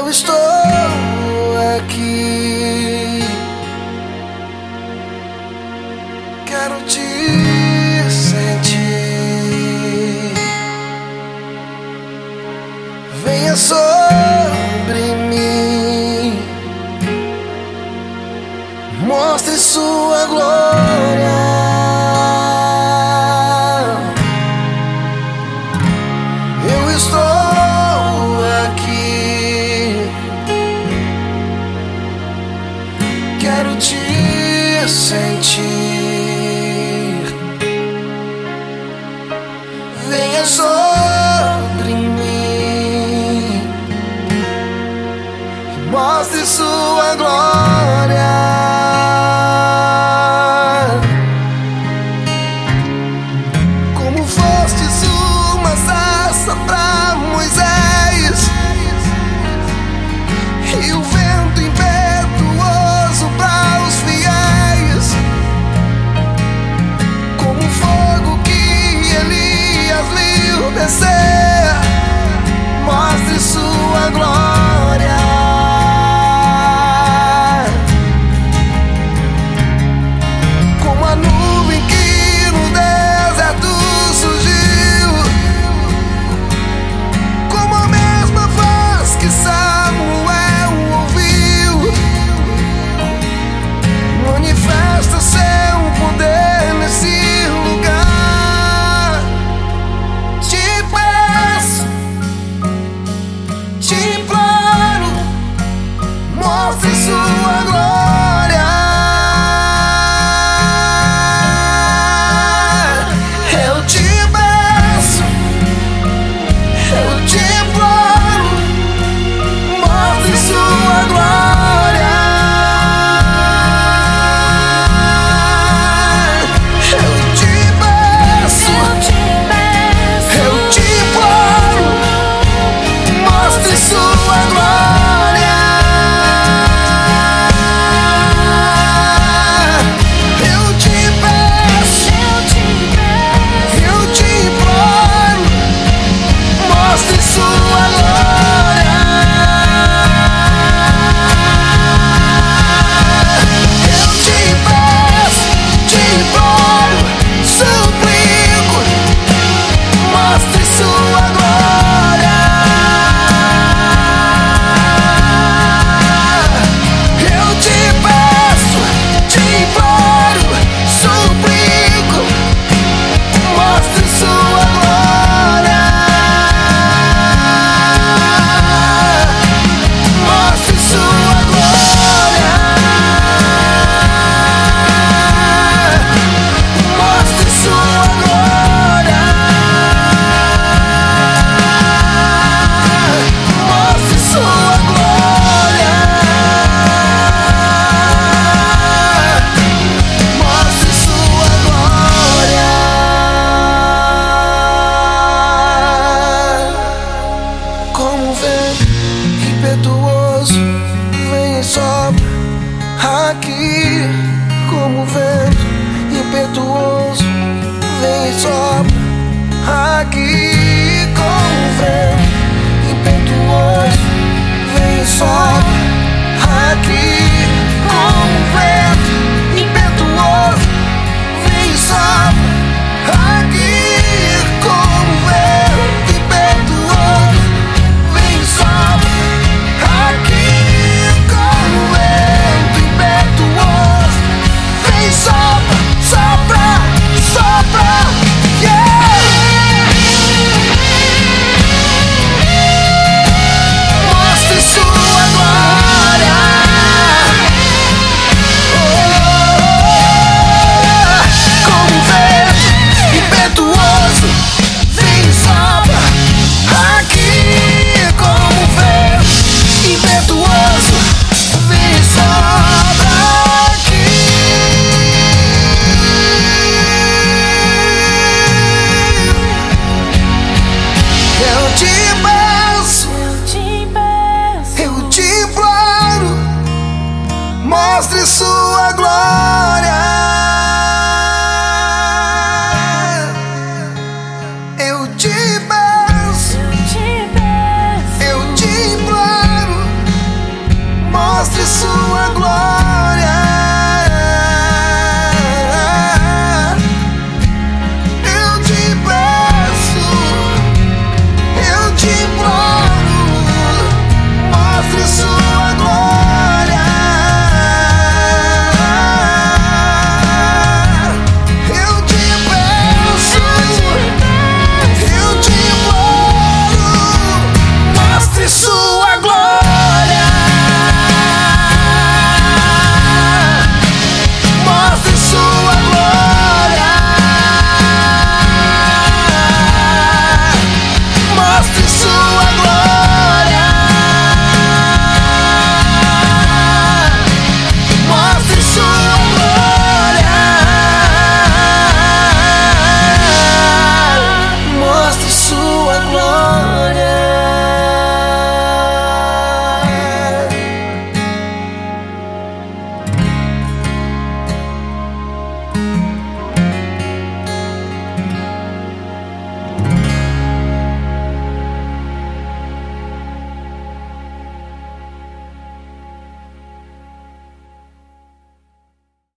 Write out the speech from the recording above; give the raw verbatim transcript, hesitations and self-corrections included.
Eu estou aqui, quero te sentir. Venha sobre mim, mostre sua glória. Eu estou aqui, quero te sentir. Venha sobre mim, mostre sua glória. Como fostes uma sarça pra Moisés e o vento impetuoso para os fiéis, como o fogo que Elias viu descer, mostre sua glória. Como a nuvem que no deserto surgiu, como a mesma voz que Samuel ouviu, manifesta seu poder nesse lugar. Te peço, te imploro, mostre sua glória. Eu te peço, eu te imploro, mostre sua glória. Eu te peço, eu te imploro, mostre sua glória. Eu te peço, eu te imploro, mostre sua glória. Eu te peço, te imploro, suplico, mostre sua glória. Eu te peço, te imploro, suplico, mostre sua glória. Mostre sua glória. Mostre sua glória. Mostre sua glória. Mostre sua glória. Como um vento impetuoso, vem e sopra aqui. Como um vento impetuoso, vem e sopra aqui. Como um vento impetuoso, vem e sopra aqui. Como um vento impetuoso, vem e sopra aqui. Como um vento impetuoso, vem e sopra aqui. Como um vento impetuoso, vem e sopra, sopra, sopra, yeah. Mostre sua glória. Como um vento impetuoso, vem e sopra aqui. Como um vento impetuoso, vem e sopra aqui. Eu te peço, eu te imploro, mostre sua glória.